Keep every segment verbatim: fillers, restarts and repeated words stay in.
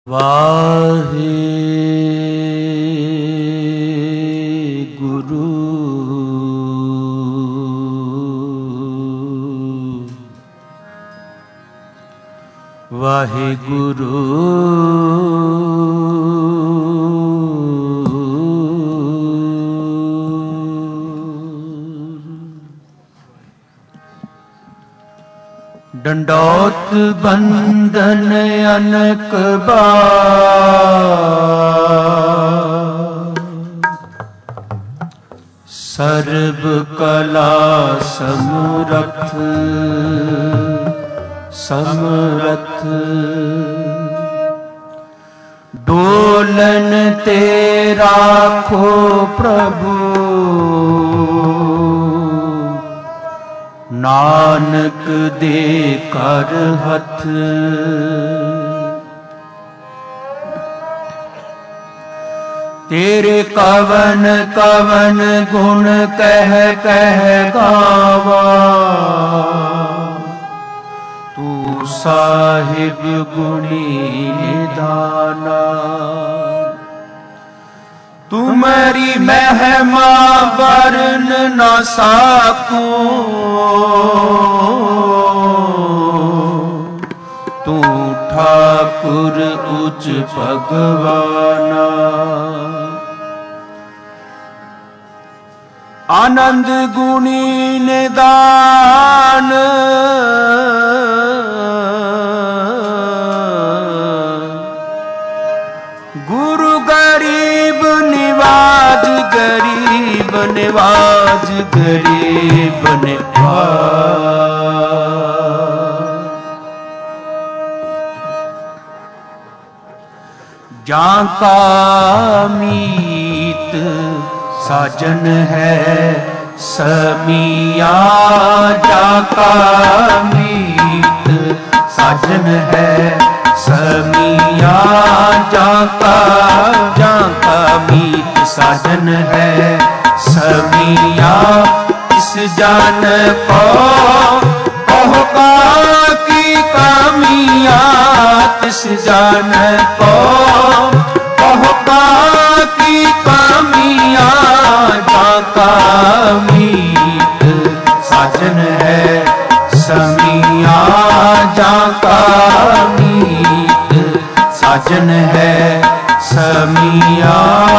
वाहे गुरु वाहे गुरु डंडौत बंदन अनक बार सर्व कला समरथ समरथ डोलन तेरा खो प्रभु नानक दे कर हथ तेरे कवन कवन गुण कह कह गावा तू साहिब गुणी निधाना तुम्हारी महिमा वर्ण न साकूं तू ठाकुर उच्च भगवाना आनंद गुणी निदान गुरु गरीब निवाज गरीब निवाज गरीब निवाज जाका मीत साजन है समिया जाका मीत साजन है समिया जाका जाका मीत साजन है समिया इस जान को कहका की कामिया इस जान को कहका की कामिया जाका मीत साजन है समिया जाका मीत साजन है समिया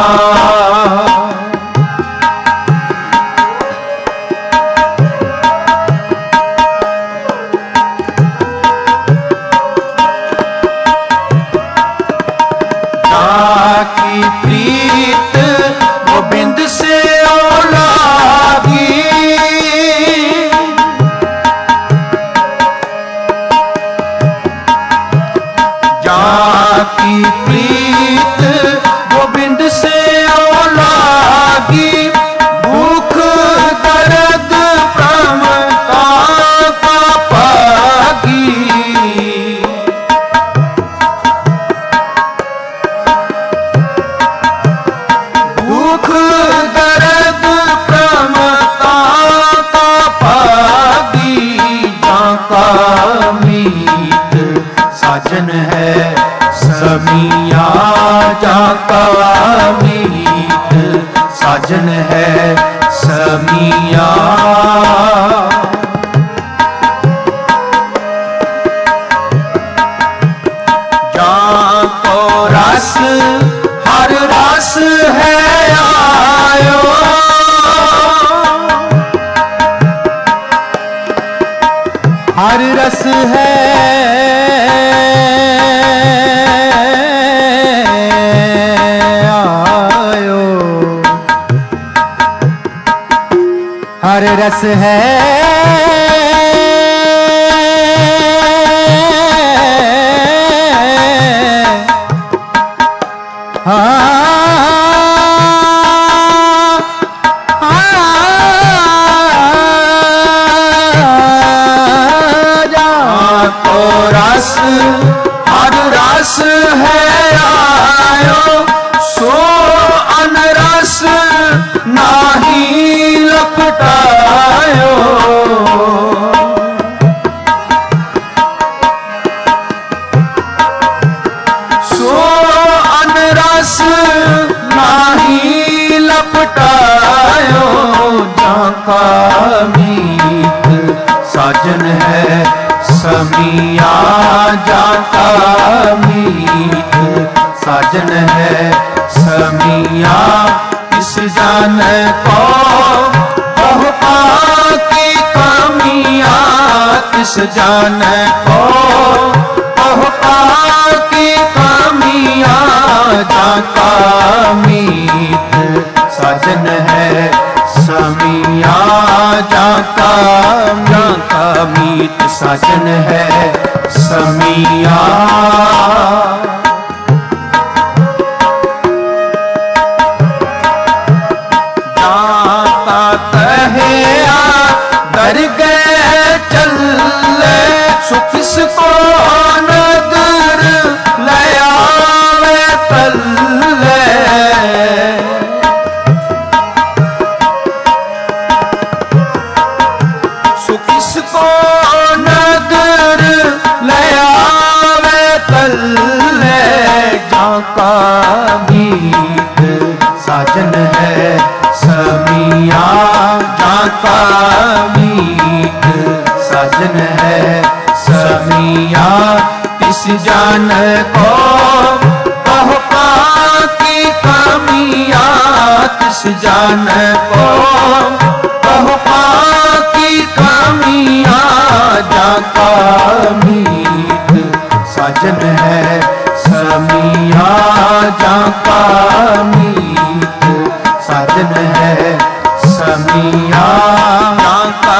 जाकी प्रीत गोबिंद से ओलागी जाकी प्रीत गोविंद से ओलागी भूख दर्द प्रमता का पागी भूख दर्द प्रमता का पागी जाका मीत साजन है समिया जाका मीत साजन है समिया जाको रस हर रस है आयो हर रस है हर रस है जाको रस हर रस है आयो सो अनरस नाही लपटायो का मीत साजन है समिया जाका मीत साजन है समिया किस जान को बहुपा की कमिया किस जान को बहुपा की कमिया जाका मीत साजन है समिया जाका जाका मीत साजन है समिया जाता कहे आ डर गए चल सो किसको नजर ले आवे तल्ले सो किसको नजर ले आवे तल्ले जाका मीत साजन है समिया जाका मीत साजन है समिया किस जान को बहुपा की कमिया किस जान को बहुपा की कमिया जाका मीत साजन है समिया जाका मीत साजन है समिया जाका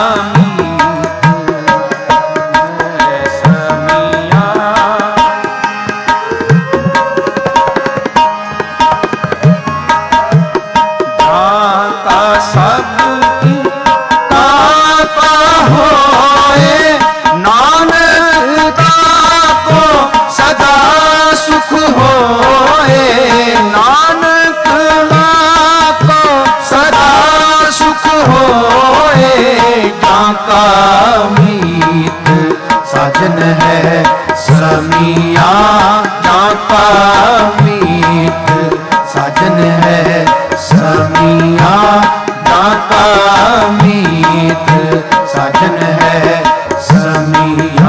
मीत साजन है समिया जाका मीत साजन है समिया जाका मीत साजन है समिया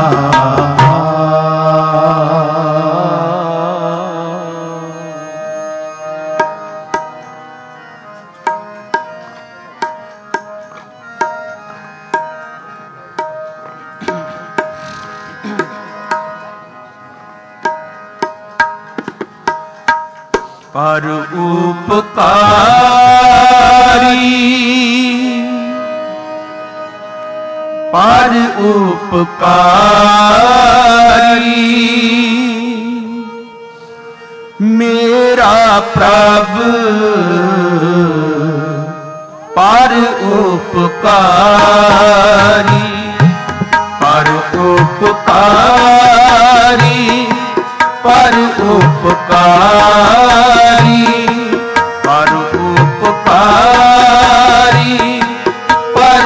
पर उपकारी पर उपकारी मेरा प्रभु पर उपकारी पर उपकारी पर उपकारी पर उपकारी पर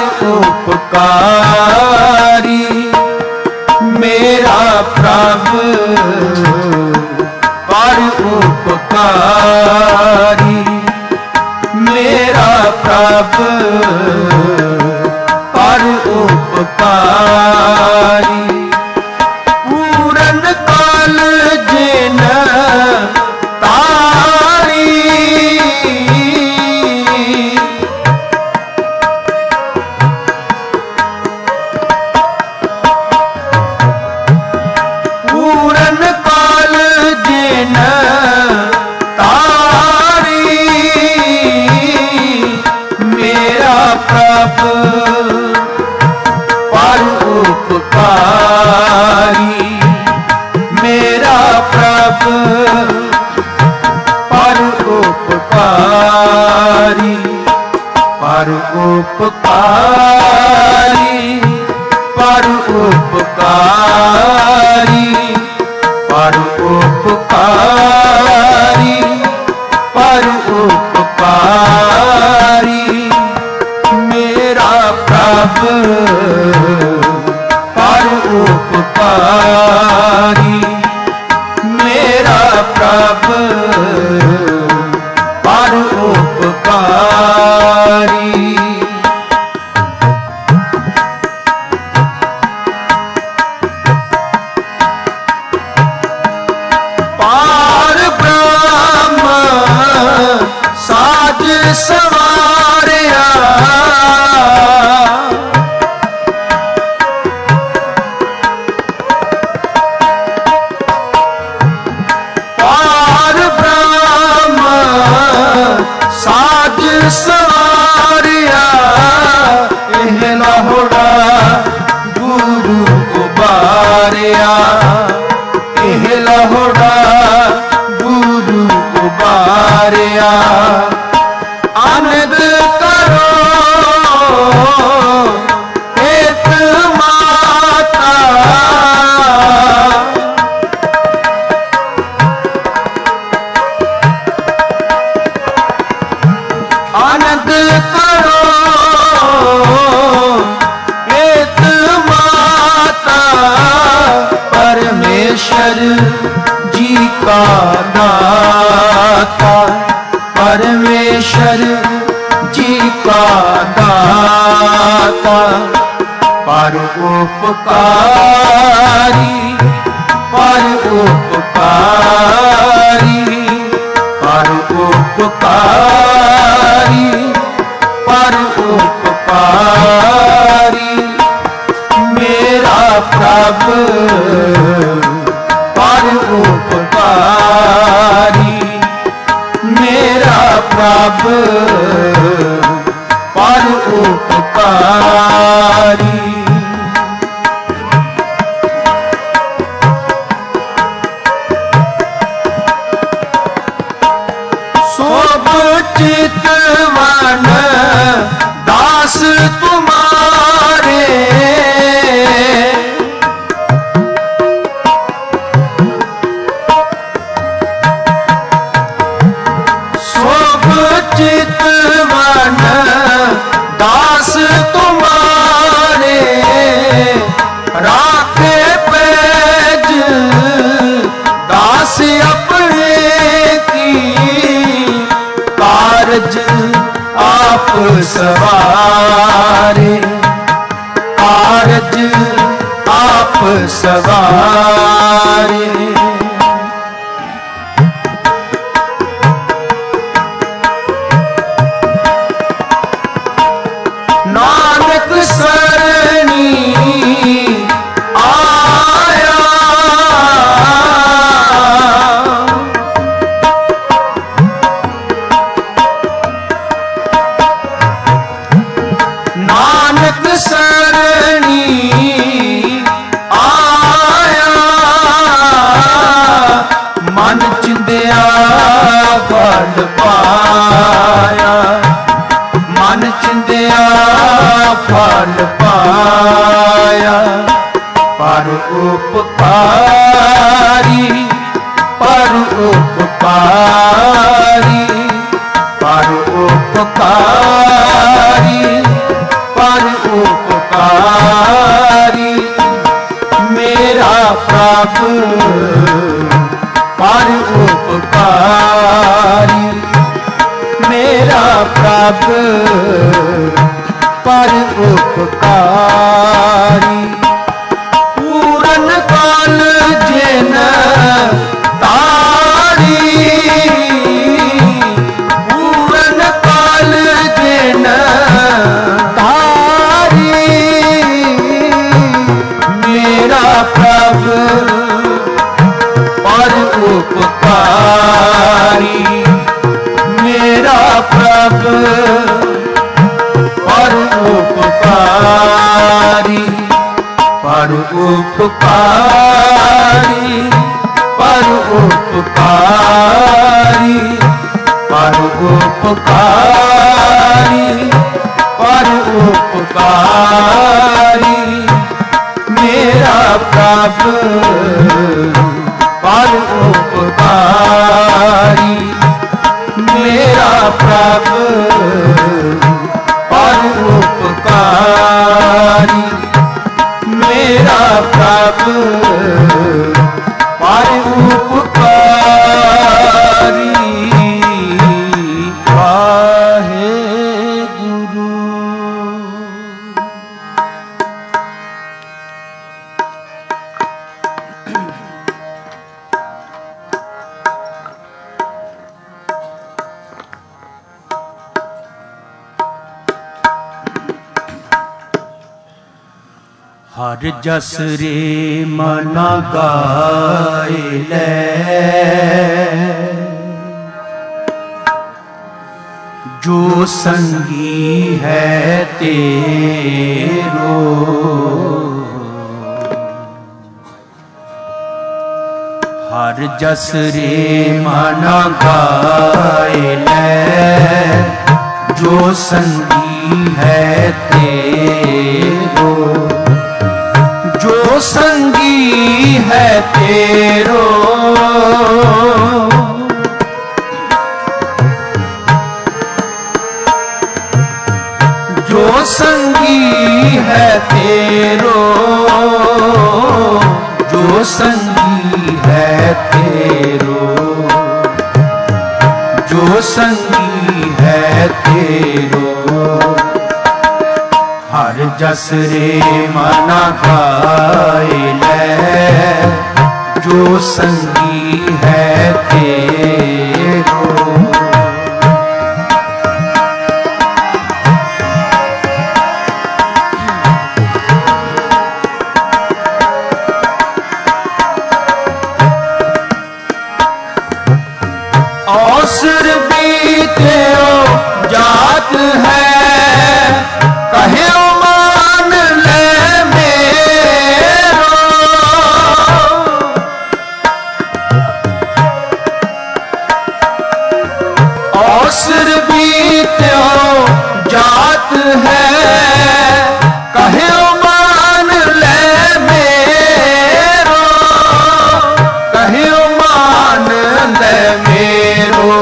उपकारी मेरा प्रभु पर उपकारी मेरा प्रभु पर उपकारी पूरन काल जिन तारी पूरन काल जिन तारी मेरा प्रभु पर उपकारी मेरा प्रभु पर उपकारी पर उपकारी पर उपकारी पर उपकारी पर उपकारी मेरा प्रभु पर उपकारी मेरा प्रभु पर उपकारी पार ब्रह्म साज सवारिया, पार ब्रह्म साज सवारिया, एह लाहुड़ा गुरु उबारिया, एह लाहुड़ा गुरु उबारिया। आनंद करो एक माता, आनंद करो एक माता, परमेश्वर जी का दाता, परमेश्वर जी का दाता। परोपकारी परोपकारी परोपकारी परोपकारी, मेरा प्रभु परोपकारी, मेरा प्रभु परोपकारी। सोभ चितवन दास तुम्हारे, सोभ चितवन दास तुम्हारे, राखे पैज दास अपने की, कारज आप सवारे, कारज आप सवारे। नानक सरणी आया, नानक सरणी आया, मन चिंदिया फल पाया, मन चिंदिया फल पाया। परोपकारी परोपकारी परोपकारी परोपकारी, मेरा प्रभु परोपकारी, मेरा प्रभु परोपकारी। पूरन काल जिन तारी, पूरन काल जिन तारी, मेरा प्रभु परोपकारी, मेरा प्रभु परोपकारी, परोपकारी परोपकारी परोपकारी परोपकारी, मेरा प्रभु परोपकारी, मेरा प्रभु परोपकारी, मेरा प्रभु परोपकारी। वाहे गुरु। हर जस रे मन गाए ले, जो संगी है तेरो। हर जस रे मन गाए ले, जो संगी है तेरो। जो संगी है तेरो, जो संगी है तेरो, जो संगी है तेरो, जो संगी है तेरो। हर जस रे मन गाए ले, जो संगी है तेरो। अवसर बीते जात है, कहे मान ले मेरो। अवसर बीते जात है, कहे मान ले मेरो। कहे मान ले मेरो,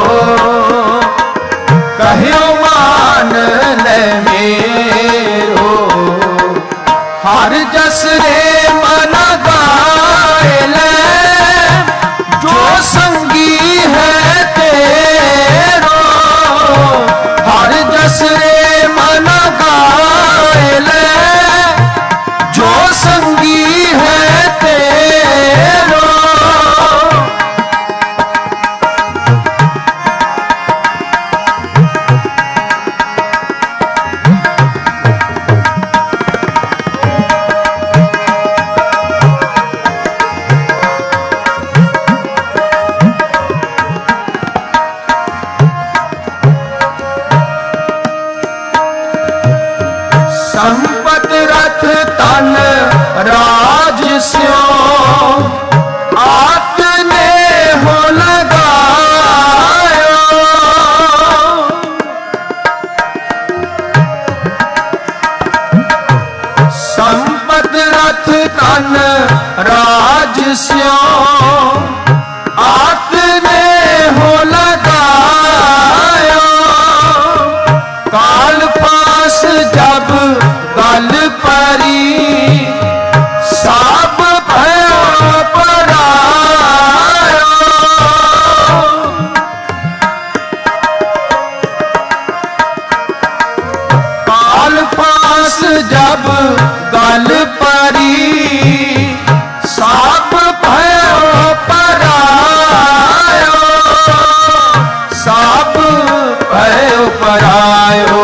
कहे मान ले मेरो। हर जस रे मन गाए ले, जो संगी है तेरो। हर जस रे मन गाए ले, जो संगी है तेरो। संपत रथ तन राज स्यों, आपने हो लगायो। संपत रथ तन राज स्यों, आपने हो लगायो। काल पास जब गल परी, साब भयो परायो। काल पास जब गल परी, साब भयो परायो। साब भयो परायो,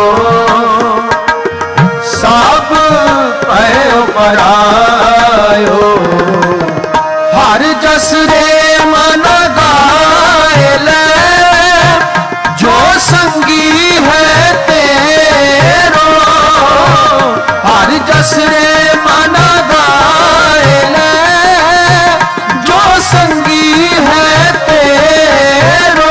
साब भयो परायो। हर जस रे मन गाए ले, जो संगी है तेरो। हर जस रे मन गाए ले, जो संगी है तेरो।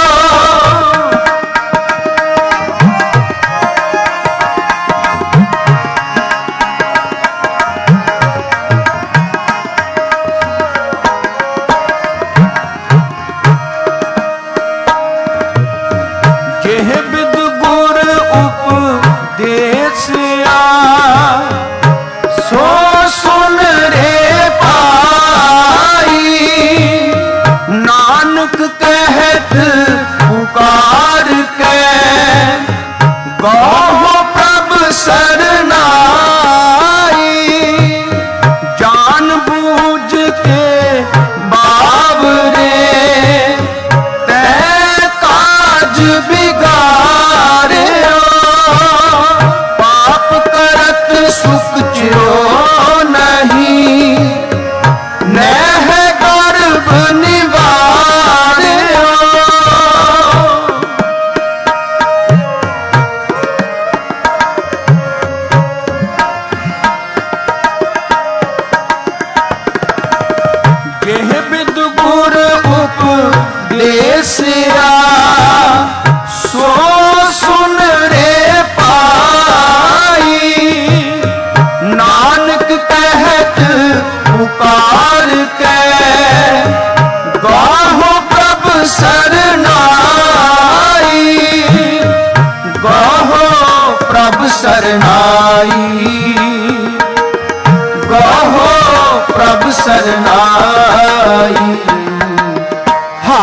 जेह बिद गुर उपदेसिया, सो सुन रे पाई। नानक कहत पुकार के, गहो प्रभ सरनाई। जान बूझ के बावरे, तै काज बिगाड़े। पाप करत सुख चिरो न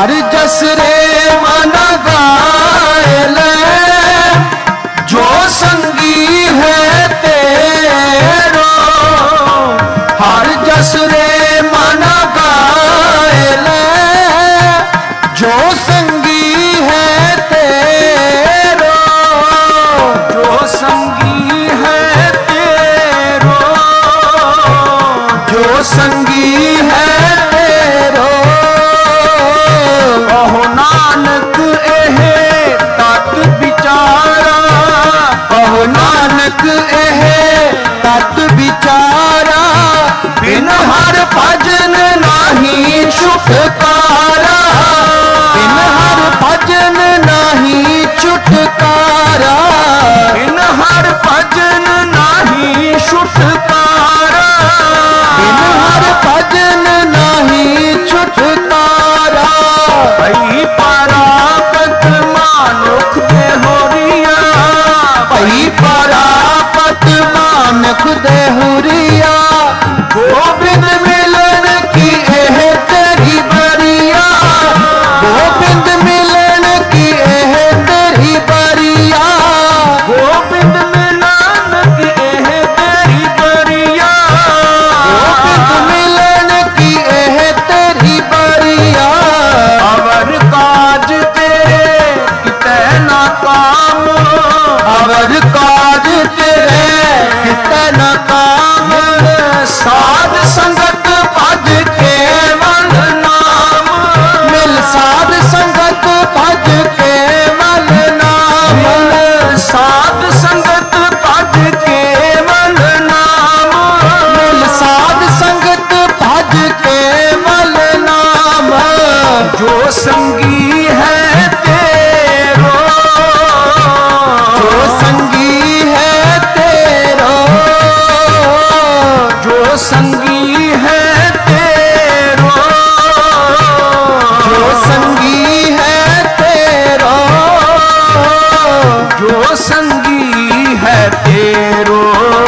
हर जस रे मन गायले जो संगी है तेरो, हर जस रे मन गायले जो संगी है तेरो, जो संगी है तेरो, जो संगी है तेरो। कहो नानक एह तत विचारा, कहो नानक एह तत विचारा, बिन हर भजन नाही छुटकारा, बिन हर भजन नाही छुटकारा, बिन हर भजन नाही छुटकारा, बिन हर भजन नाही छुटकारा। भई परापत मानुख देहुरिया, भई परापत मानुख देहुरिया, गोविंद मिलन की एह तेरी बरिया, गोविंद मिलन की एह तेरी बरिया, गोविंद मिलन की एह तेरी बरिया, गोविंद मिलन की एह तेरी बरिया। अवर काज तेरे कितै ना काम, अवर काज तेरे कितै ना काम, साध संगत भज केवल नाम, मिल साध संगत भज केवल नाम, मिल साध संगत भज केवल नाम, मिल साध संगत भज केवल नाम। जो संगी है तेरो, जो संगी है तेरो, जो संगी है तेरो, जो संगी है तेरो, जो संगी है तेरो,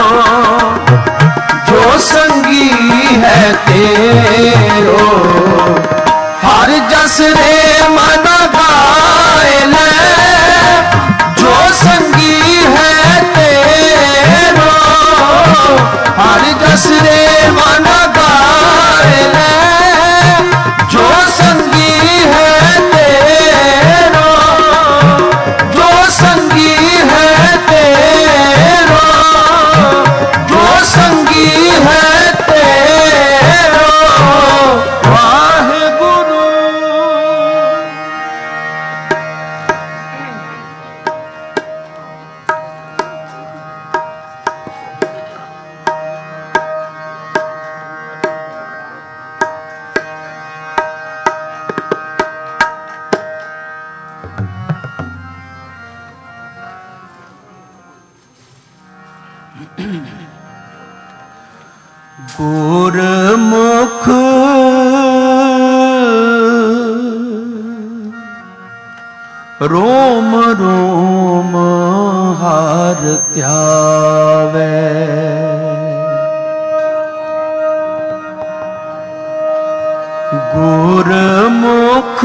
जो संगी है तेरो। हर जस रे मन गायले जो संगी है तेरो, हर जस रे मन गायले जो संगी है तेरो, जो संगी है तेरो, जो संगी है तेरो। वाहेगुरु। गुरमुख रोम रोम हार त्यावे, गुरमुख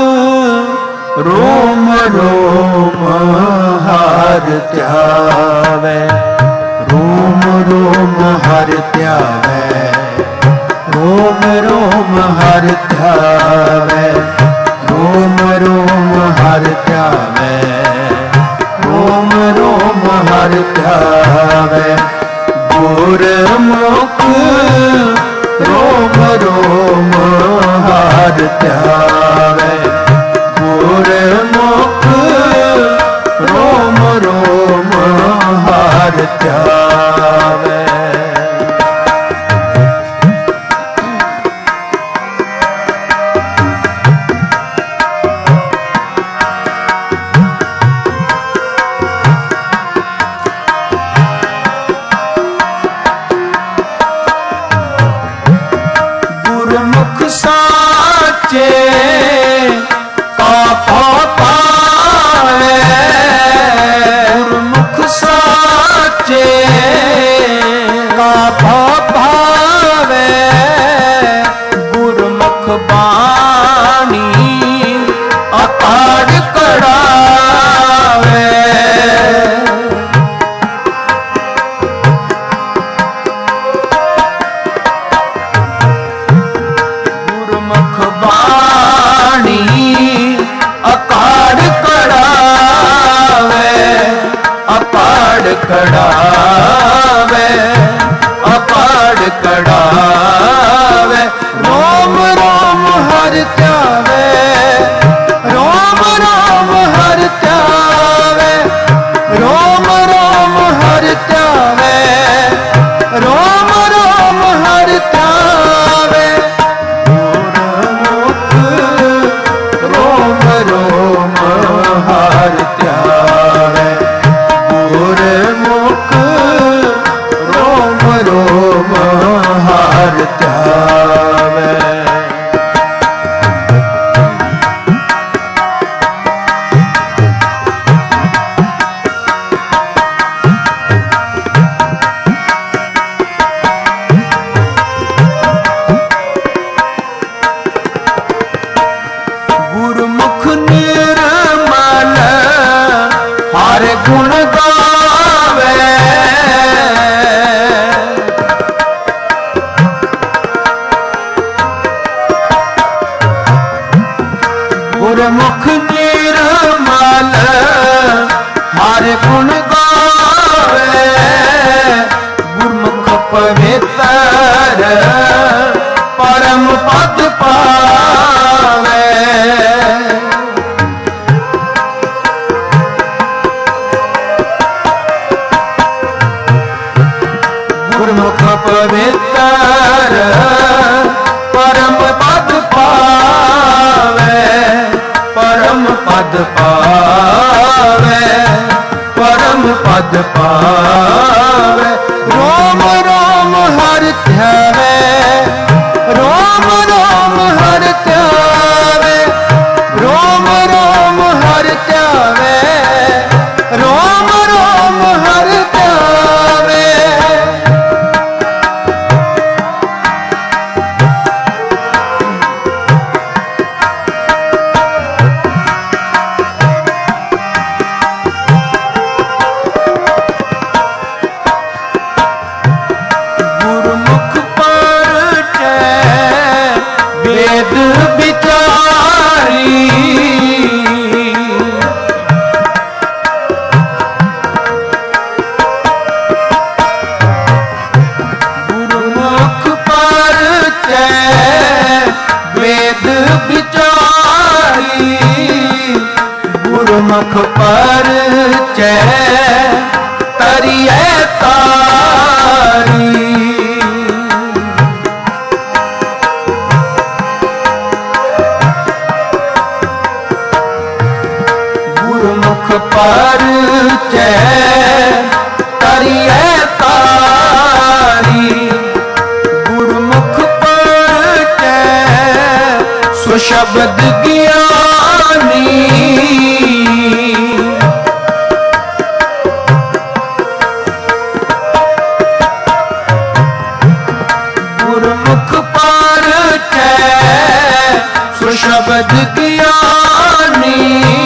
रोम रोम हार त्यावे, रोम रोम हर त्यावे, रोम रोम हर त्यावे, रोम रोम हर त्यावे, रोम रोम हर त्यावे। गुरमुख रोम रोम हर त्यावे, गुरमुख रोम रोम हर त्यावे। कढ़ावे अपाड़ कढ़ावे रोम रोम हर त्यावे रोम रोम हर त्यावे रोम रोम हर त्यावे रोम रोम हर त्यावे रोम रोम हर त्यावे गुरमुख रोम रोम हर त्यावे गुरमुख निर्मल हर गुण गावे गुरमुख निर्मल हर गुण गावे गुरमुख पवित्र परम पद पावे गुरमुख पवित्र परम पद पावे परम पद पावे परम पद पावे रोम रोम हर ध्यावे रोम रोम हर त्यावे रोम रोम हर त्यावे रोम रोम हर त्यावे गुरमुख परचे वेद विचारी गुरमुख परचे वेद विचारी गुरमुख परचे तरिए तारी गुरमुख परचे तरिए तारी गुरमुख परचे सुशब्द ज्ञानी गुरमुख परचे सुशब्द ज्ञानी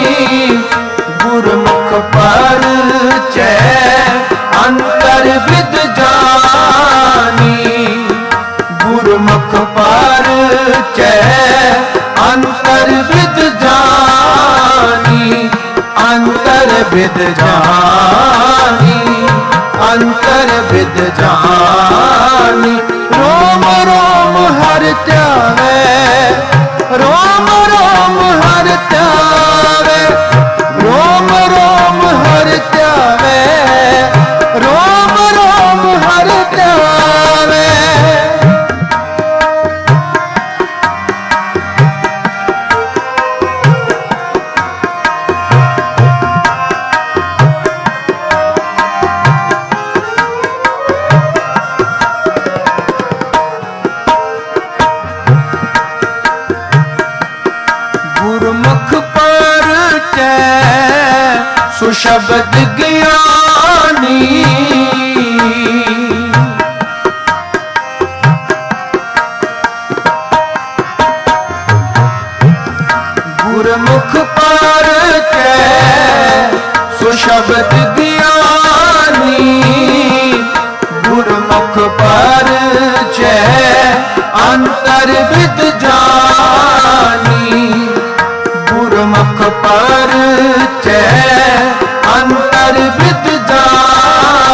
गुरमुख परचे अंतर विद जानी गुरमुख परचे अंतर विद जानी अंतर विद जानी अंतर विद जानी रोम रोम हर त्यावे रोम रोम हर त्यावे रोम रोम हर त्यावे रोम रोम हर त्यावे गुरमुख परचे सुशब्द ज्ञानी गुरमुख परचे सुशब्द ज्ञानी गुरमुख परचे अंतर विद जानी गुरमुख परचे अंतर विद जानी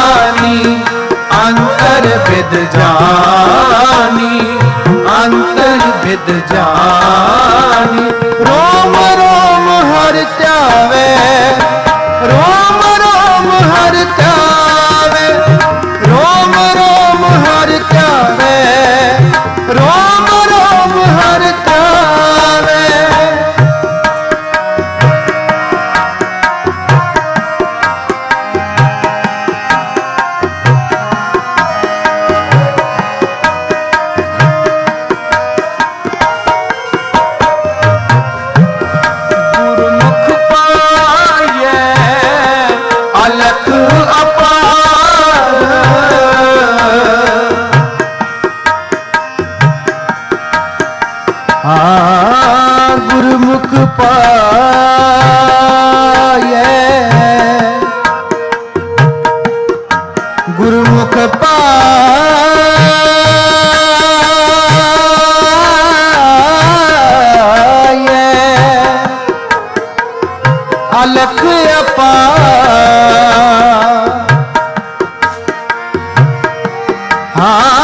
विद जानी, अंतर विद जानी। रोम रोम हर त्यावे, रोम रोम हर त्यावे, रोम रोम हर त्यावे, रोम रोम हर त्यावे। गुरुमुख पाए, गुरुमुख पाए, अलख अपार। हाँ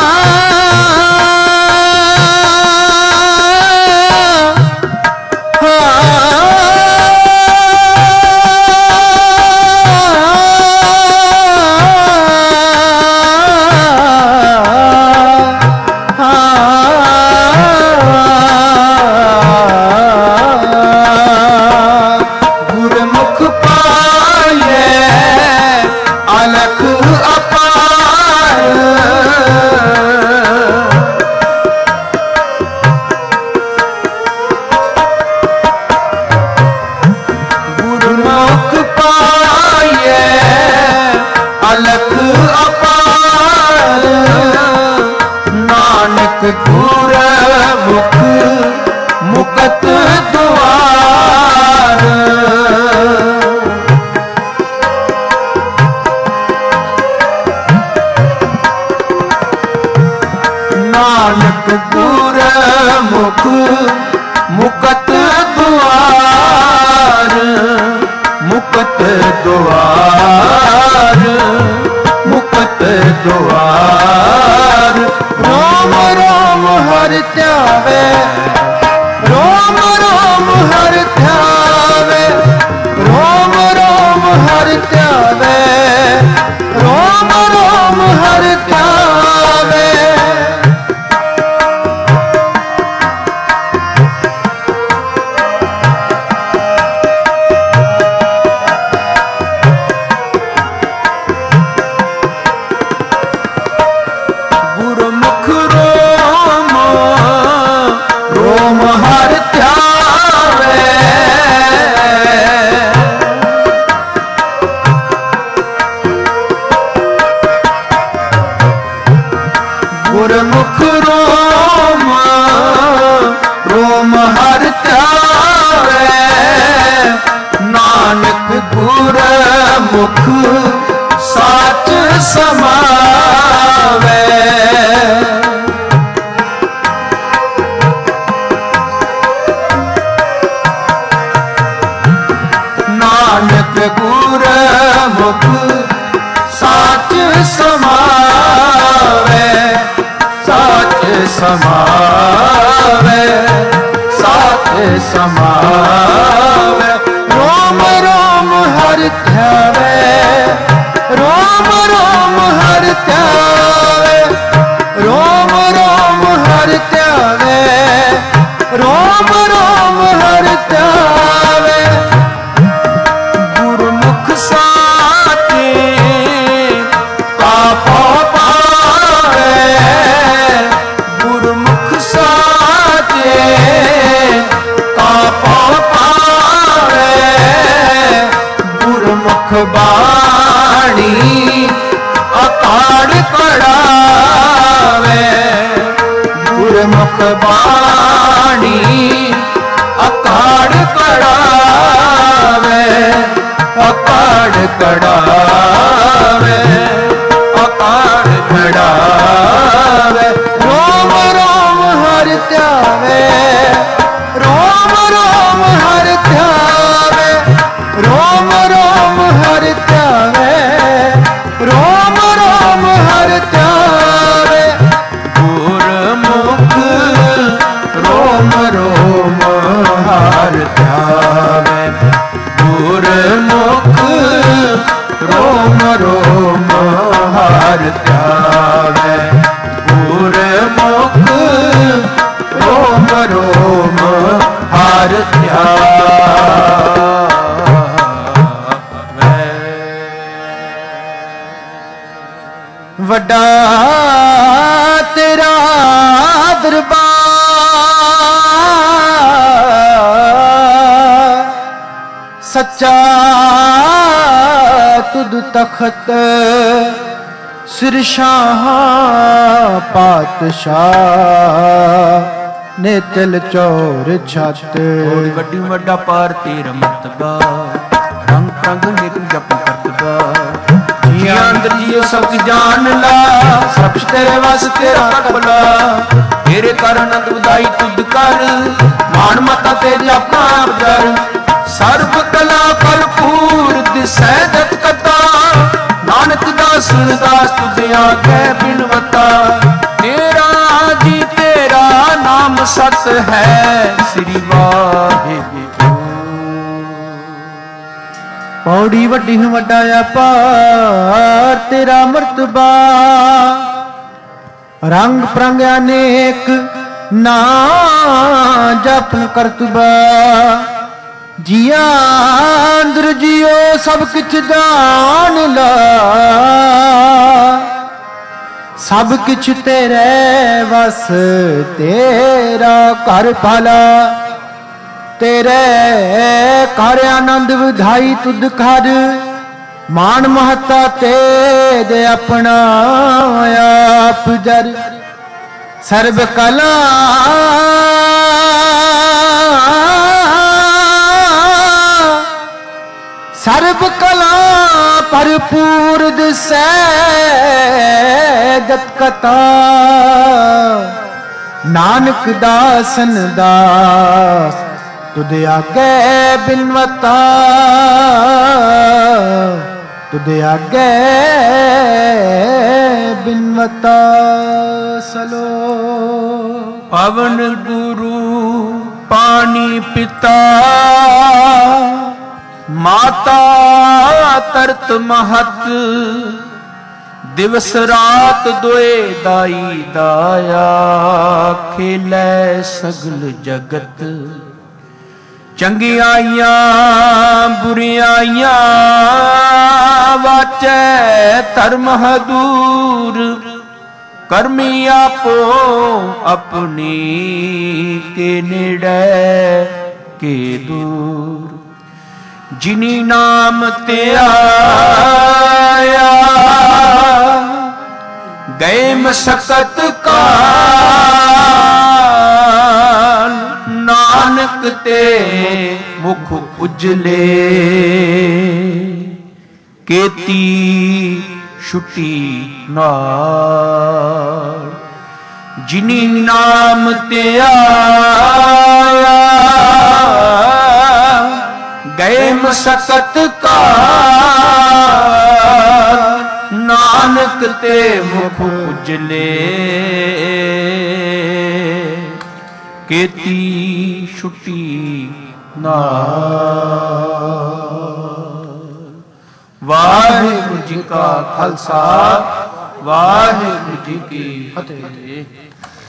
गुरमुख मुकत द्वार। नानक गुरमुख मुकत द्वार, मुकत द्वार, मुकत द्वार। रोम रोम हर त्यावे, रोम रोम हर त्यावे, रोम रोम हर त्यावे, रोम रोम हर त्यावे। गुरुमुख रोम रोम हर त्यावे, गुरुमुख रोम रोम हर त्यावे। नानक गुरमुख साच समावे। नानक गुरमुख साच समावे, साच समावे, साच समावे। रोम रोम हर त्यावे, रोम रोम हर त्यावे, रोम रोम हर त्यावे, रोम रोम हर त्यावे। गुरुमुख साचे तापो पावे, गुरुमुख साचे तापो पावे। गुरुमुख बाणी अकाड़ पढ़ावे, गुरुमुख बाणी अकाड़ पढ़ावे, अकाड़ पढ़ावे, अकाड़ पढ़ावे। रोम रोम हर त्यावे, रोम रोम हर त्यावे, रोम रोम हर त्यावे, रोम रोम हर त्यावे। ਵੱਡਾ ਤੇਰਾ ਦਰਬਾਰ, ਸੱਚਾ ਤੁਧ ਤਖਤ, ਸਿਰ ਸ਼ਾਹ ਪਾਤਸ਼ਾਹ, ਨੇ ਤਿਲ ਚੋਰ ਛੱਤ। ਵੱਡੀ ਵੱਡਾ ਪਾਰ ਤੇਰਾ ਮਰਤਬਾ, ਰੰਗ ਰੰਗ ਨਿਕ ਜਪ ਕਰਤਬਾ। ਜੀਆਂ ਅੰਦਰ ਜੀਓ ਸਭ ਜਾਣ ਲਾ, ਸਭ ਤੇਰੇ ਵਸ ਤੇਰਾ ਕਬਲਾ। ਤੇਰੇ ਕਰ ਆਨੰਦ ਵਧਾਈ ਤੁਧ ਕਰ, ਮਾਣ ਮਤਾ ਤੇ ਜਪਾ ਜਰ। ਸਰਬ ਕਲਾ ਭਰਪੂਰ ਦਿਸੈ ਜਤ ਕਤਾ, ਨਾਨਕ ਦਾਸ ਦਾਸ ਤੁਧ ਆਗੇ ਬਿਨਵਤਾ। ਤੇਰਾ ਜੀ ਤੇਰਾ ਨਾਮ ਸਤ ਹੈ, ਸ੍ਰੀ ਵਾਹਿਗੁਰੂ। ਪੌੜੀ ਵੱਡੀ ਵੱਡਾ ਅਪਾਰ ਤੇਰਾ ਮਰਤਬਾ, ਰੰਗ ਪ੍ਰੰਗ ਅਨੇਕ ਨਾ ਜਪਨ ਕਰਤਬਾ। ਜੀਆਂ ਅੰਦਰ ਜੀਓ ਸਭ ਕਿਛ ਜਾਣ ਲਾ, ਸਭ ਕਿਛ ਤੇਰੇ ਵਸ ਤੇਰਾ ਘਰ ਭਾਲਾ। ਤੇਰੇ ਘਰ ਆਨੰਦ ਵਧਾਈ ਤੁਧ ਕਰ, ਮਾਣ ਮਹੱਤਾ ਤੇਰੇ ਆਪਣਾ ਆਪ ਜਰ। ਸਰਬ ਕਲਾ ਸਰਬ ਕਲਾ ਭਰਪੂਰ ਦਿਸੈ ਜਤ ਕਤਾ, ਨਾਨਕ ਦਾਸਨ ਦਾਸ ਤੁਧ ਆਗੇ ਬਿਨਵਤਾ। ਤੁਧ ਆਗੇ ਬਿਨਵਤਾ। ਸਲੋ ਪਵਨ ਗੁਰੂ ਪਾਣੀ ਪਿਤਾ, ਮਾਤਾ ਤਰਤ ਮਹਤ। ਦਿਵਸ ਰਾਤ ਦੋਏ ਦਾਈ ਦਾਇਆ, ਖੇਲੇ ਸਗਲ ਜਗਤ। ਚੰਗਿਆਈਆਂ ਬੁਰਿਆਈਆਂ, ਵਾਚੈ ਧਰਮ ਹਦੂਰ। ਕਰਮੀ ਆਪੋ ਆਪਣੀ, ਕੇ ਨੇੜੇ ਕੇ ਦੂਰ। ਜਿਨੀ ਨਾਮ ਤੇ ਆਇਆ, ਗਏ ਮਸਕਤ ਕਾਲ। ਨਾਨਕ ਤੇ ਮੁਖ ਉਜਲੇ, ਕੀਤੀ ਛੁਟੀ ਨਾਲ। ਜਿਨੀ ਨਾਮ ਤੇ ਆਇਆ, ਗਏ ਮਸਕਤ ਕਾਲ। ਨਾਨਕ ਤੇ ਮੁਖ ਉਜਲੇ, ਕੀਤੀ ਛੁਟੀ ਨਾਲ। ਵਾਹਿਗੁਰੂ ਜੀ ਕਾ ਖਾਲਸਾ, ਵਾਹਿਗੁਰੂ ਜੀ ਕੀ ਫਤਿਹ।